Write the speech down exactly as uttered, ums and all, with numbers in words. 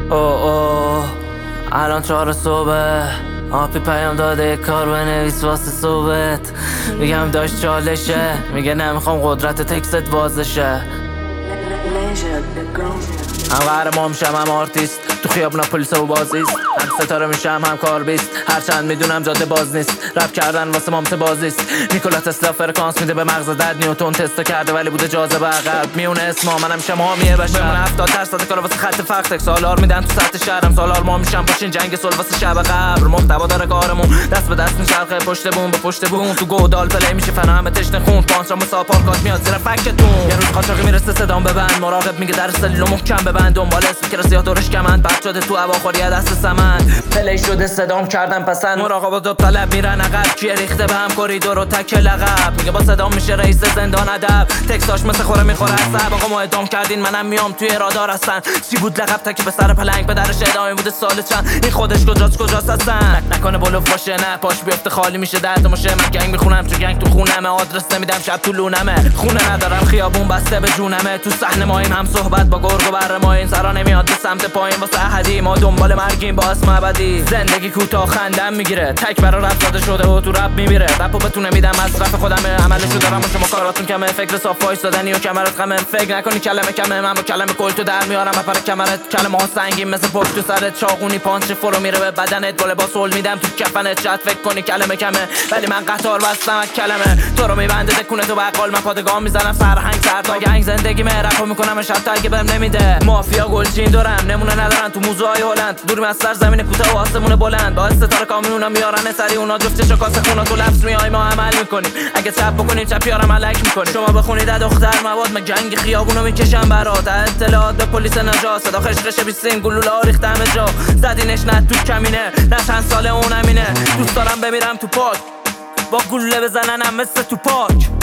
اوه اوه الان چهار صبح آپی پیام داده کار بنویس واسه صبحت. میگم داشت چالشه، میگه نمیخوام قدرت تکست بازشه. هم قهرمان میشم هم آرتیست، تو خیابونا پلیس و بازیست. هم ستاره میشم هم کار بیست، هرچند میدونم جاده باز نیست. رپ کردن واسه مامت بازیست. نیکولا تسلا فرکانس میده به مغز درد، نیوتون تستو کرده ولی بوده جاذبه عقب. میونه اسما منم میشم حامیه بشر، بمونه هفتاد درصد کارا واسه خط فقط. سالار میدن تو سطح شهرم، سالار ما میشم پاشین جنگ صلح واسه شب قبر. محتوا داره کارمون دست به دست میچرخه، پشت بوم به پشت بوم. تو گودال پلی میشه فنا همه تشنه خون، پانترا مساپارکات میاد زیر فکتون. یه روز قاچاقی میرسه صدام ببند، مراقب میگه در سلیلو محکم ببند. دنبال اسپیکر سیاه دورش کمند، بعد شده تو هواخوری دست سمند. پلی شده صدام کردم پسند، مراقبات و طلب میرن عقب. کیه ریخته به هم کوریدور و تک لقب، میگه با صدام میشه رئیس زندان ادب. تکساش مثل خوره میخوره عصب. آقا ما ادام کردین منم میام توی رادار هستن. چی بود لقب تکی به سر پلنگ، به درش ادامه بوده سال چند. این خودش کجاست کجاست هستن، نکنه بلوف باشه نه پاش بیفته خالی میشه درد مشه. من گنگ میخونم چون گنگ تو خونمه، آدرس نمیدم شب تو لونمه. خونه ندارم خیابون بسته به جونمه، تو صحنه مایم هم صحبت با گرگ و بره ما. این سرا نمیاد به سمت پایین واسه احدی، ما دنبال مرگیم با اسم ابدی. زندگی کوتاه خندم میگیره، تک برا رپ زاده شده و تو رپ میمیره. رپو بتونه میدم از رپ خودمه، عملشو دارم و شما کاراتون کمه. فکر صاف وایس دادنی و کمرت خمه، فکر نکنی کلمه کمه. من با کلمه کلتو در میارم و پر کمرت. کلمه ها سنگین مثل پشت تو سرت، چاقونی پانچ فرو میره به بدنت. با لباس هول میدم تو کفنت، شاید فکر کنی کلمه کمه ولی من قطار بستم از کلمه. تو رو میبنده دکونه تو بقال، من پادگان میزنم سرهنگ سرتا. گنگ زندگی مه رپو میکنم شب اگه بهم نمیده. مافیا گلچین دارم نمونه ندارن تو موزه های هلند. دور از سر زمین کوتاه و آسمون بلند، با ستاره کامیونا میارن سری اونا. جفتش کاسه خونا تو لفظ میای ما عمل میکنیم. اگه چپ بکنیم چپ یارم الک میکنیم. شما بخونید دختر مواد، من جنگ خیابونو میکشم برات. اطلاعات به پلیس نجات، صدا خشخش بیستیم گلولا ریخت همه جا. زدینش نه تو کمینه نه چند ساله اونمینه. دوست دارم بمیرم تو پاک با گلوله بزننم مثل تو پاک.